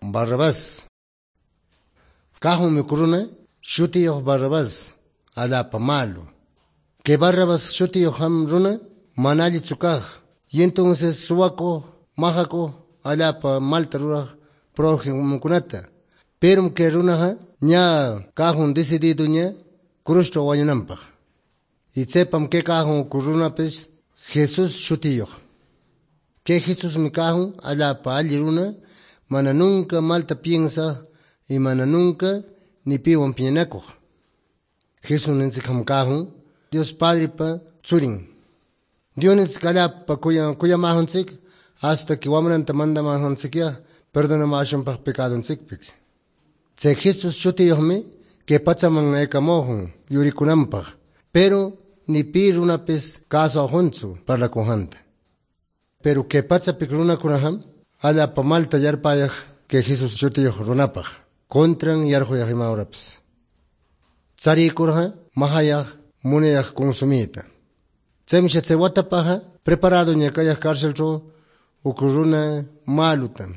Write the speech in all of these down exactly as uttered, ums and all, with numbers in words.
Barrabás. Kahun mikuruna, shutiyoh Barrabás, alapa malo. Que Barrabás shutiyoh ham runa, manali tsukaj. Y entonces suwako, mahako, alapa malta ruraj, prójimo. Pero que runaja, ña kahun decidido ña, kurushto wañunampaj. Y sepam que kahun kurunapes, Jesús shutiyoh. Que Jesús mi kahun, alapa aliruna, mana nunca malta piensa, y mana nunca ni piwan piñanakuj. Jesús nensikam kahun, Dios Padre pa tsurin. Dios nensikalapa kuya kuyamahuntsik, hasta que wamranta mandamahuntsikia, perdona mashampaj pecadonsikpik. Se Jesús shutiyohme, que pachaman ekamohun, yurikunampaj, pero ni pir una pez caso ajuntsu para la cojanta. Pero que pachapik runa kunaham, ala pa malta yarpayaj, que Jesús shutiyoh runapaj, contran yarjoyajimauraps. Tsari kurha, mahayaj, muneyaj consumita. Tsemsha tsewatapaja, preparado ñakayaj cárcelro, ukuruna malutam.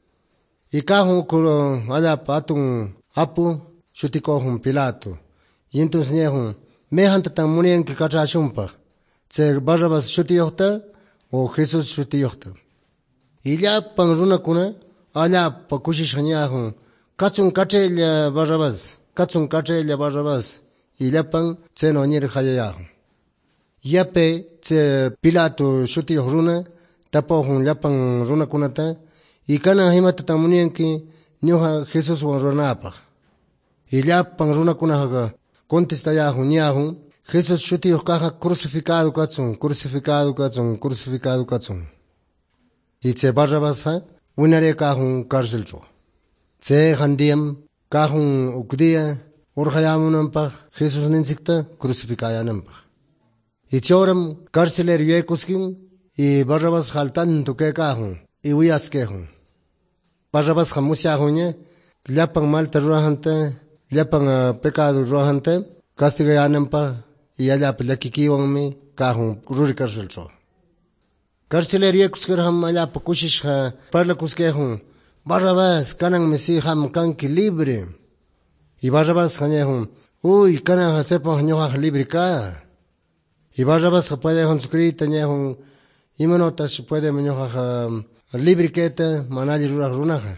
Y kahun ukuro ala pa atun apu, shutikohun Pilato. Y entonces ñehun, mehanta tan muneyan que kachashumpaj, tse Barrabás shutiyohta, o Jesús shutiyohta. Y ya pan runa kuna, ala pa kushishanyahun, katsun kachella Barrabás, katsun kachella Barrabás, y ya pan tse no ñer hayayahun. Ya pe tse Pilato shutiyoh runa, tapohun yapan runa kunata, y kana himata tan muneyan que ñoja Jesús wan runapaj. Y ya pan runa kunahaga, contestayahun ñahun, Jesús shutiyoh kaja crucificado katsun, crucificado katsun, crucificado katsun. Y tse Barrabás ha, winare kahun cárcelro. Tse handiyam, kahun ukdiya, urhayamunampaj, Jesús nensikta, crucificayanampaj. Y tsioram cárceler yekuskin, y Barrabás haltantu ke kahun, y uyaskehun. Barrabás hamusyahunya, llapan malta ruahanta, llapan uh, pecado ruahanta, castigayanampaj, y allá pelakikiwanmi, kahun ruri cárcelro. Carceler yekuskerham allá pa kushishha, parlakuskehun, Barrabás, kanan misi ham kanki libre. Y Barrabás hanyehun, uy, kanan hasepan hanyohaj libre ka. Y Barrabás hapadehun sukrita nyehun, imanotas puede menyohaj libre keta, manali ruraj runaja.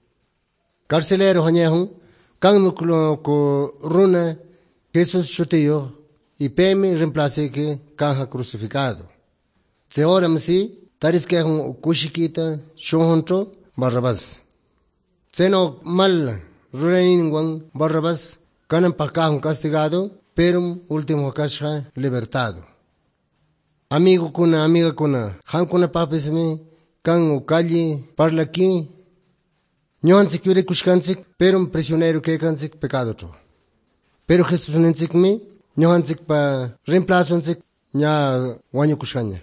Carcelero hanyehun, kan nuklo ko runa, Jesús shutiyoh, y pemi reemplace que kanja crucificado. Se ora msi, taris que un kushikita, shonhontro, Barrabás. Se no mal, rureninguan, Barrabás, kanan pakahun castigado, pero último kasha libertado. Amigo kuna, amiga kuna, han kuna papisme, kan ukalli, parla aquí, ñohansik yure kushkansik, pero prisionero que kansik pecado tro. Pero Jesús nensik mi, ñohansik pa reemplazo nsik, ña waño kushkanya.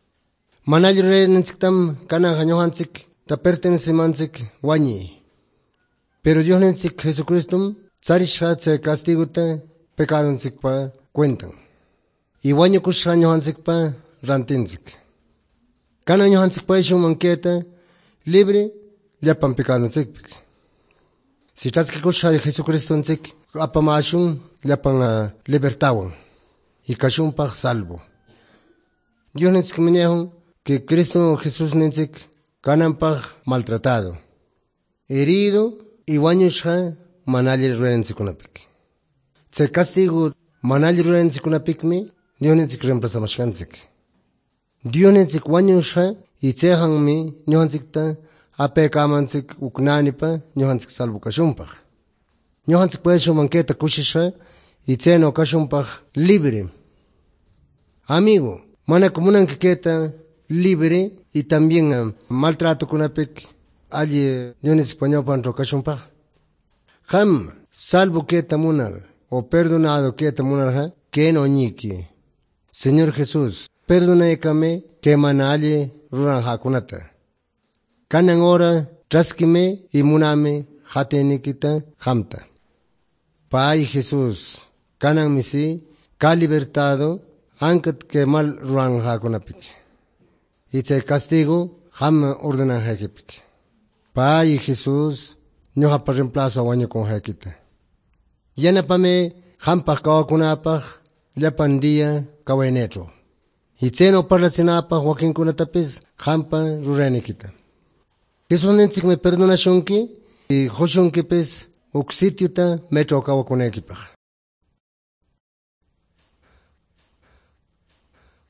Manal re nensik tam, kanan ñohansik, ta pertenece mansik, wañi. Pero Dios nensik Jesucristo, tsarishha tse castigo te, pecado nsik pa cuentan. Y waño kushka ñohansik pa rantinsik. Kanan ñohansik pa isho manqueta, libre, llapan pecado nsik. Si estás que kushka de Jesucristo nsik, apamashun, llapan uh, libertawan. Y kashun pa salvo. Dios nensik minehun, que Cristo Jesús nensik, kanan pa maltratado, herido, y wañushha, manali ruensikunapik. Tse castigo, manali ruensikunapikmi, Dios nensik reemplazamashkansik. Dios nensik wañushha, y tsehanmi, ñohansikta, apekamansik uknanipa, ñohansik salvo kashumpaj. Ñohansik puesho manqueta kushisha, y tseno kashumpaj libre. Amigo, mana comunan que queta libre, y también uh, maltrato kunapik, allí ñohansik pañopan kashumpaj. Ham, salvo queta munar, o perdonado queta munar, que no ñiki. Señor Jesús, perdóname que manali ruran hakunata. Kanan ora, traskime y muname, hatenikita, hamta. Pai Jesús, kanan misi, ka libertado, ankat que mal ruran hakunapik. Y tse castigo, ham ordenan hekipik. Pai Jesús, ñuqapa reemplazo wañukunqaykita. Yanapame qampaq kawakunapaq llapan día kawaynaychaw. Y tsaynaw parlachinapaq wakinkunatapis qampa rurayniykita. Jesusninchikmi perdonashunki y qushunkipas uk sitiuta maychaw kawakunaykipaq.